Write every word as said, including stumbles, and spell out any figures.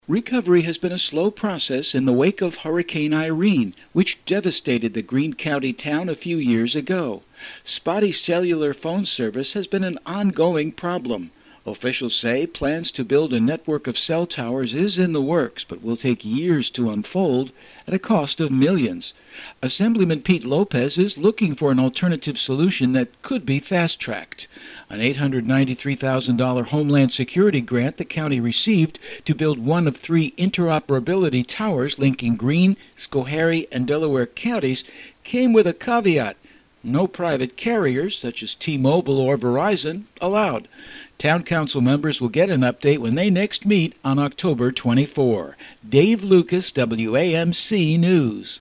Recovery has been a slow process in the wake of Hurricane Irene, which devastated the Greene County town a few years ago. Spotty cellular phone service has been an ongoing problem. Officials say plans to build a network of cell towers is in the works, but will take years to unfold at a cost of millions. Assemblyman Pete Lopez is looking for an alternative solution that could be fast-tracked. An eight hundred ninety-three thousand dollars Homeland Security grant the county received to build one of three interoperability towers linking Greene, Schoharie, and Delaware counties came with a caveat: no private carriers, such as T-Mobile or Verizon, allowed. Town council members will get an update when they next meet on October twenty-fourth. Dave Lucas, W A M C News.